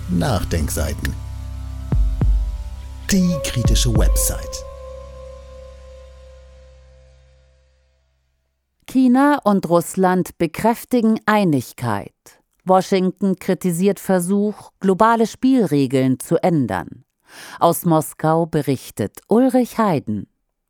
Nachdenkseiten. Die kritische Website. China und Russland bekräftigen Einigkeit. Washington kritisiert Versuch, globale Spielregeln zu ändern. Aus Moskau berichtet Ulrich Heiden.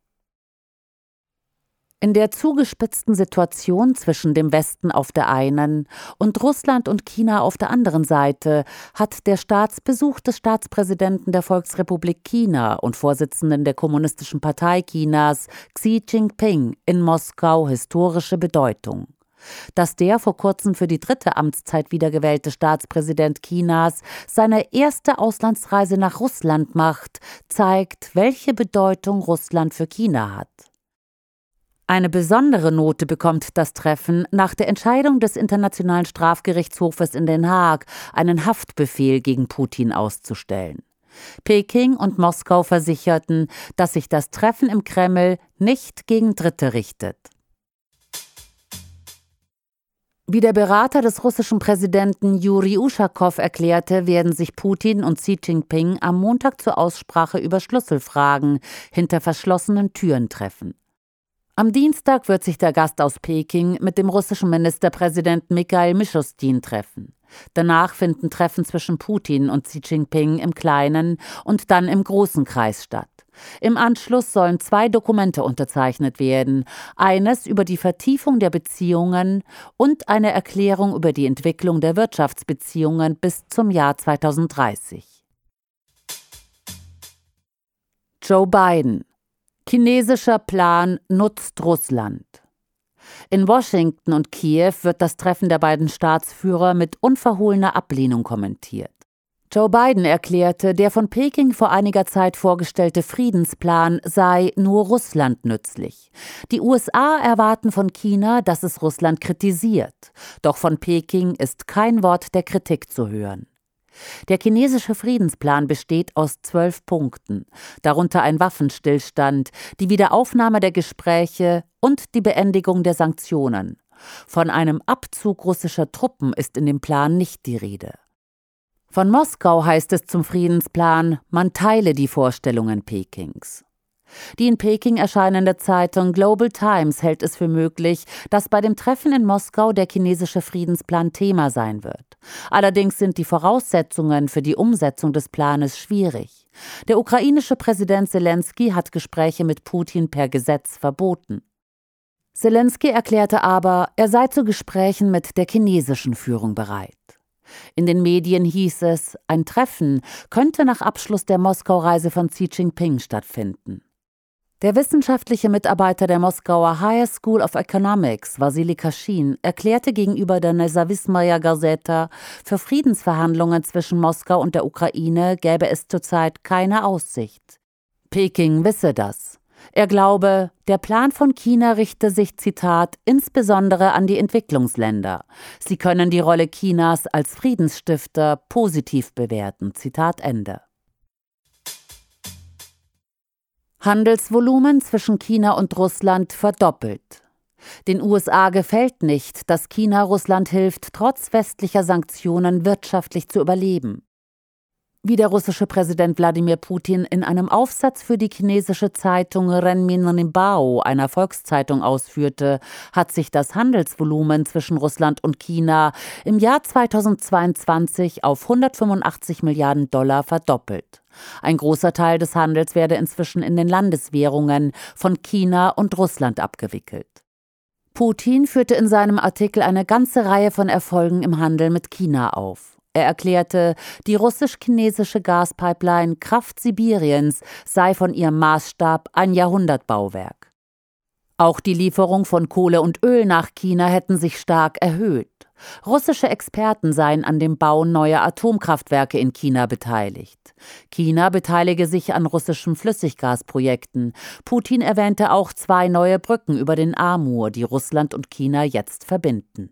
In der zugespitzten Situation zwischen dem Westen auf der einen und Russland und China auf der anderen Seite hat der Staatsbesuch des Staatspräsidenten der Volksrepublik China und Vorsitzenden der Kommunistischen Partei Chinas, Xi Jinping, in Moskau historische Bedeutung. Dass der vor kurzem für die 3. Amtszeit wiedergewählte Staatspräsident Chinas seine erste Auslandsreise nach Russland macht, zeigt, welche Bedeutung Russland für China hat. Eine besondere Note bekommt das Treffen nach der Entscheidung des Internationalen Strafgerichtshofes in Den Haag, einen Haftbefehl gegen Putin auszustellen. Peking und Moskau versicherten, dass sich das Treffen im Kreml nicht gegen Dritte richtet. Wie der Berater des russischen Präsidenten Juri Uschakow erklärte, werden sich Putin und Xi Jinping am Montag zur Aussprache über Schlüsselfragen hinter verschlossenen Türen treffen. Am Dienstag wird sich der Gast aus Peking mit dem russischen Ministerpräsidenten Mikhail Mischustin treffen. Danach finden Treffen zwischen Putin und Xi Jinping im kleinen und dann im großen Kreis statt. Im Anschluss sollen 2 Dokumente unterzeichnet werden, eines über die Vertiefung der Beziehungen und eine Erklärung über die Entwicklung der Wirtschaftsbeziehungen bis zum Jahr 2030. Joe Biden. Chinesischer Plan nutzt Russland. In Washington und Kiew wird das Treffen der beiden Staatsführer mit unverhohlener Ablehnung kommentiert. Joe Biden erklärte, der von Peking vor einiger Zeit vorgestellte Friedensplan sei nur Russland nützlich. Die USA erwarten von China, dass es Russland kritisiert. Doch von Peking ist kein Wort der Kritik zu hören. Der chinesische Friedensplan besteht aus 12 Punkten, darunter ein Waffenstillstand, die Wiederaufnahme der Gespräche und die Beendigung der Sanktionen. Von einem Abzug russischer Truppen ist in dem Plan nicht die Rede. Von Moskau heißt es zum Friedensplan, man teile die Vorstellungen Pekings. Die in Peking erscheinende Zeitung Global Times hält es für möglich, dass bei dem Treffen in Moskau der chinesische Friedensplan Thema sein wird. Allerdings sind die Voraussetzungen für die Umsetzung des Planes schwierig. Der ukrainische Präsident Selenskyj hat Gespräche mit Putin per Gesetz verboten. Selenskyj erklärte aber, er sei zu Gesprächen mit der chinesischen Führung bereit. In den Medien hieß es, ein Treffen könnte nach Abschluss der Moskau-Reise von Xi Jinping stattfinden. Der wissenschaftliche Mitarbeiter der Moskauer Higher School of Economics, Wassily Kashin, erklärte gegenüber der Nezawismaya Gazeta, für Friedensverhandlungen zwischen Moskau und der Ukraine gäbe es zurzeit keine Aussicht. Peking wisse das. Er glaube, der Plan von China richte sich, Zitat, insbesondere an die Entwicklungsländer. Sie können die Rolle Chinas als Friedensstifter positiv bewerten, Zitat Ende. Handelsvolumen zwischen China und Russland verdoppelt. Den USA gefällt nicht, dass China Russland hilft, trotz westlicher Sanktionen wirtschaftlich zu überleben. Wie der russische Präsident Wladimir Putin in einem Aufsatz für die chinesische Zeitung Renmin Bao, einer Volkszeitung, ausführte, hat sich das Handelsvolumen zwischen Russland und China im Jahr 2022 auf 185 Milliarden Dollar verdoppelt. Ein großer Teil des Handels werde inzwischen in den Landeswährungen von China und Russland abgewickelt. Putin führte in seinem Artikel eine ganze Reihe von Erfolgen im Handel mit China auf. Er erklärte, die russisch-chinesische Gaspipeline Kraft Sibiriens sei von ihrem Maßstab ein Jahrhundertbauwerk. Auch die Lieferung von Kohle und Öl nach China hätten sich stark erhöht. Russische Experten seien an dem Bau neuer Atomkraftwerke in China beteiligt. China beteilige sich an russischen Flüssiggasprojekten. Putin erwähnte auch 2 neue Brücken über den Amur, die Russland und China jetzt verbinden.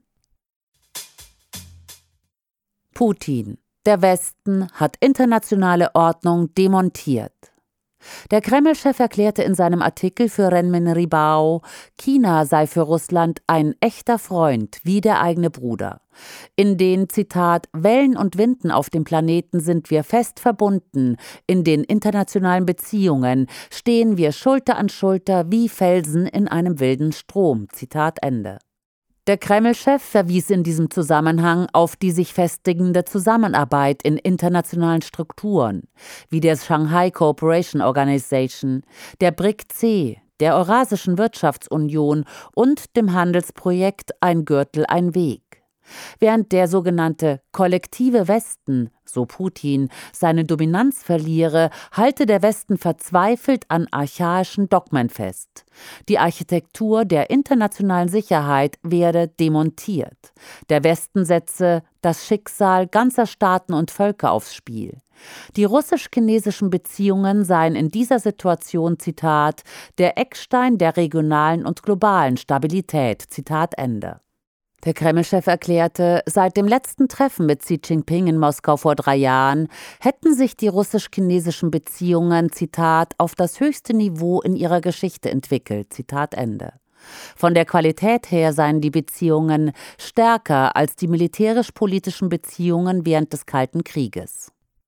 Putin: Der Westen hat internationale Ordnung demontiert. Der Kreml-Chef erklärte in seinem Artikel für Renmin Ribao, China sei für Russland ein echter Freund wie der eigene Bruder. In den, Zitat, Wellen und Winden auf dem Planeten sind wir fest verbunden. In den internationalen Beziehungen stehen wir Schulter an Schulter wie Felsen in einem wilden Strom. Zitat Ende. Der Kreml-Chef verwies in diesem Zusammenhang auf die sich festigende Zusammenarbeit in internationalen Strukturen, wie der Shanghai Cooperation Organization, der BRIC-C, der Eurasischen Wirtschaftsunion und dem Handelsprojekt Ein Gürtel, ein Weg. Während der sogenannte kollektive Westen, so Putin, seine Dominanz verliere, halte der Westen verzweifelt an archaischen Dogmen fest. Die Architektur der internationalen Sicherheit werde demontiert. Der Westen setze das Schicksal ganzer Staaten und Völker aufs Spiel. Die russisch-chinesischen Beziehungen seien in dieser Situation, Zitat, der Eckstein der regionalen und globalen Stabilität, Zitat Ende. Der Kreml-Chef erklärte, seit dem letzten Treffen mit Xi Jinping in Moskau vor 3 Jahren hätten sich die russisch-chinesischen Beziehungen, Zitat, auf das höchste Niveau in ihrer Geschichte entwickelt, Zitat Ende. Von der Qualität her seien die Beziehungen stärker als die militärisch-politischen Beziehungen während des Kalten Krieges.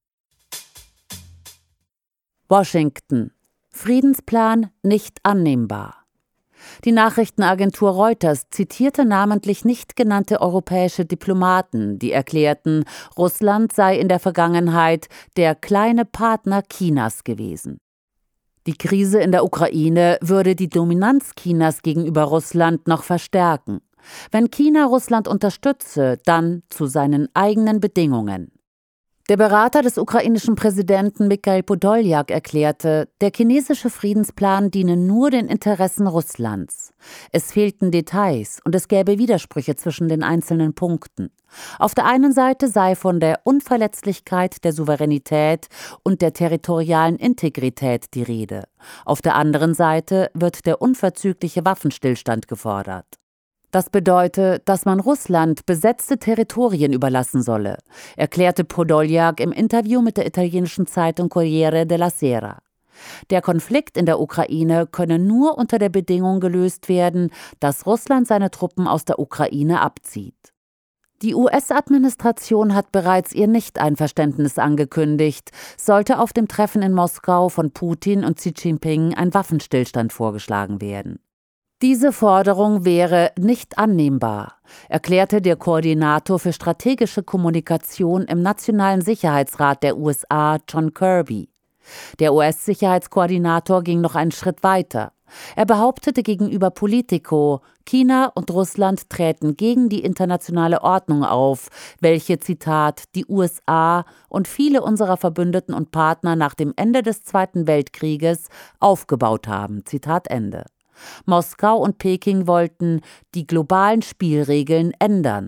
Washington. Friedensplan nicht annehmbar. Die Nachrichtenagentur Reuters zitierte namentlich nicht genannte europäische Diplomaten, die erklärten, Russland sei in der Vergangenheit der kleine Partner Chinas gewesen. Die Krise in der Ukraine würde die Dominanz Chinas gegenüber Russland noch verstärken. Wenn China Russland unterstütze, dann zu seinen eigenen Bedingungen. Der Berater des ukrainischen Präsidenten Mikhail Podoljak erklärte, der chinesische Friedensplan diene nur den Interessen Russlands. Es fehlten Details und es gäbe Widersprüche zwischen den einzelnen Punkten. Auf der einen Seite sei von der Unverletzlichkeit der Souveränität und der territorialen Integrität die Rede. Auf der anderen Seite wird der unverzügliche Waffenstillstand gefordert. Das bedeute, dass man Russland besetzte Territorien überlassen solle, erklärte Podoljak im Interview mit der italienischen Zeitung Corriere della Sera. Der Konflikt in der Ukraine könne nur unter der Bedingung gelöst werden, dass Russland seine Truppen aus der Ukraine abzieht. Die US-Administration hat bereits ihr Nichteinverständnis angekündigt, sollte auf dem Treffen in Moskau von Putin und Xi Jinping ein Waffenstillstand vorgeschlagen werden. Diese Forderung wäre nicht annehmbar, erklärte der Koordinator für strategische Kommunikation im Nationalen Sicherheitsrat der USA, John Kirby. Der US-Sicherheitskoordinator ging noch einen Schritt weiter. Er behauptete gegenüber Politico, China und Russland träten gegen die internationale Ordnung auf, welche, Zitat, die USA und viele unserer Verbündeten und Partner nach dem Ende des Zweiten Weltkrieges aufgebaut haben, Zitat Ende. Moskau und Peking wollten die globalen Spielregeln ändern.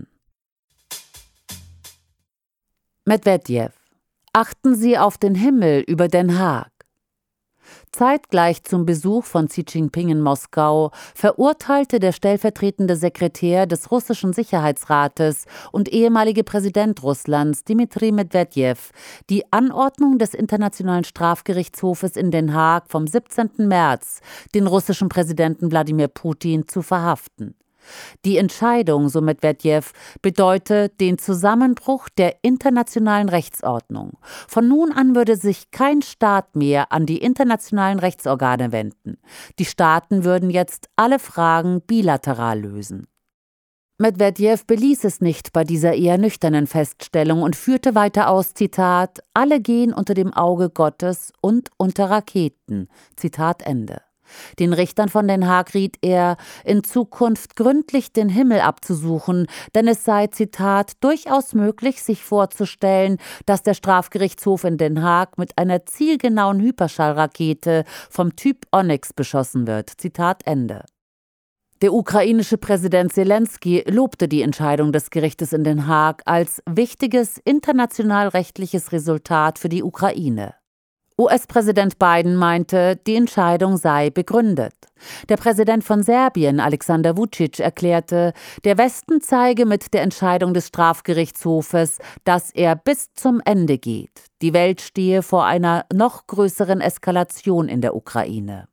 Medwedew. Achten Sie auf den Himmel über Den Haag. Zeitgleich zum Besuch von Xi Jinping in Moskau verurteilte der stellvertretende Sekretär des russischen Sicherheitsrates und ehemalige Präsident Russlands Dmitri Medwedew die Anordnung des Internationalen Strafgerichtshofes in Den Haag vom 17. März, den russischen Präsidenten Wladimir Putin zu verhaften. Die Entscheidung, so Medwedew, bedeutet den Zusammenbruch der internationalen Rechtsordnung. Von nun an würde sich kein Staat mehr an die internationalen Rechtsorgane wenden. Die Staaten würden jetzt alle Fragen bilateral lösen. Medwedew beließ es nicht bei dieser eher nüchternen Feststellung und führte weiter aus, Zitat, alle gehen unter dem Auge Gottes und unter Raketen, Zitat Ende. Den Richtern von Den Haag riet er, in Zukunft gründlich den Himmel abzusuchen, denn es sei, Zitat, durchaus möglich, sich vorzustellen, dass der Strafgerichtshof in Den Haag mit einer zielgenauen Hyperschallrakete vom Typ Onyx beschossen wird, Zitat Ende. Der ukrainische Präsident Selenskyj lobte die Entscheidung des Gerichtes in Den Haag als wichtiges international-rechtliches Resultat für die Ukraine. US-Präsident Biden meinte, die Entscheidung sei begründet. Der Präsident von Serbien, Aleksandar Vučić, erklärte, der Westen zeige mit der Entscheidung des Strafgerichtshofes, dass er bis zum Ende geht. Die Welt stehe vor einer noch größeren Eskalation in der Ukraine.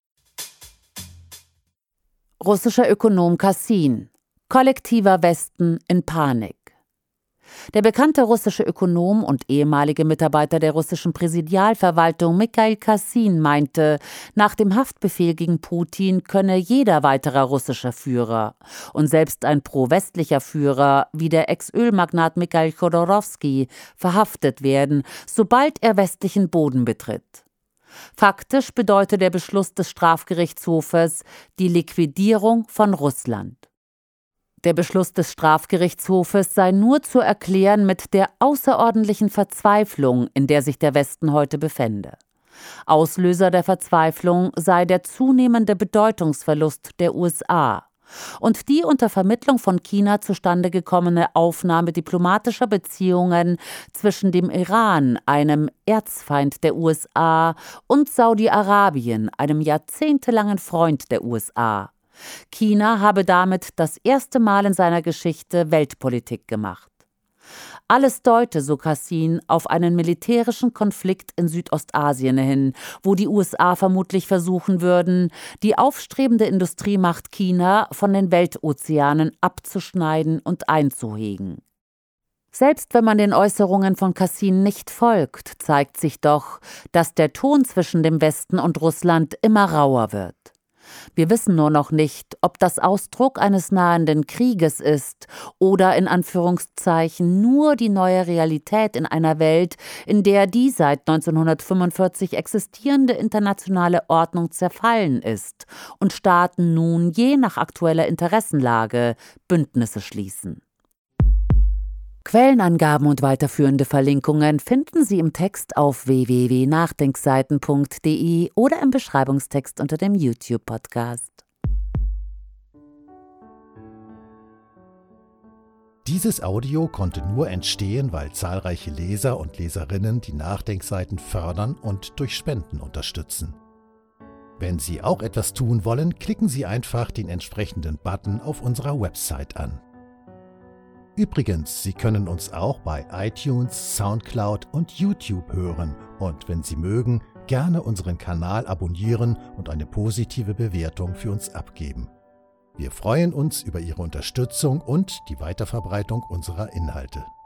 Russischer Ökonom Kassin: Kollektiver Westen in Panik. Der bekannte russische Ökonom und ehemalige Mitarbeiter der russischen Präsidialverwaltung Michail Kassin meinte, nach dem Haftbefehl gegen Putin könne jeder weiterer russischer Führer und selbst ein pro-westlicher Führer wie der Ex-Ölmagnat Mikhail Chodorowski verhaftet werden, sobald er westlichen Boden betritt. Faktisch bedeute der Beschluss des Strafgerichtshofes die Liquidierung von Russland. Der Beschluss des Strafgerichtshofes sei nur zu erklären mit der außerordentlichen Verzweiflung, in der sich der Westen heute befände. Auslöser der Verzweiflung sei der zunehmende Bedeutungsverlust der USA und die unter Vermittlung von China zustande gekommene Aufnahme diplomatischer Beziehungen zwischen dem Iran, einem Erzfeind der USA, und Saudi-Arabien, einem jahrzehntelangen Freund der USA. China habe damit das erste Mal in seiner Geschichte Weltpolitik gemacht. Alles deute, so Kassin, auf einen militärischen Konflikt in Südostasien hin, wo die USA vermutlich versuchen würden, die aufstrebende Industriemacht China von den Weltozeanen abzuschneiden und einzuhegen. Selbst wenn man den Äußerungen von Kassin nicht folgt, zeigt sich doch, dass der Ton zwischen dem Westen und Russland immer rauer wird. Wir wissen nur noch nicht, ob das Ausdruck eines nahenden Krieges ist oder in Anführungszeichen nur die neue Realität in einer Welt, in der die seit 1945 existierende internationale Ordnung zerfallen ist und Staaten nun je nach aktueller Interessenlage Bündnisse schließen. Quellenangaben und weiterführende Verlinkungen finden Sie im Text auf www.nachdenkseiten.de oder im Beschreibungstext unter dem YouTube-Podcast. Dieses Audio konnte nur entstehen, weil zahlreiche Leser und Leserinnen die Nachdenkseiten fördern und durch Spenden unterstützen. Wenn Sie auch etwas tun wollen, klicken Sie einfach den entsprechenden Button auf unserer Website an. Übrigens, Sie können uns auch bei iTunes, Soundcloud und YouTube hören und wenn Sie mögen, gerne unseren Kanal abonnieren und eine positive Bewertung für uns abgeben. Wir freuen uns über Ihre Unterstützung und die Weiterverbreitung unserer Inhalte.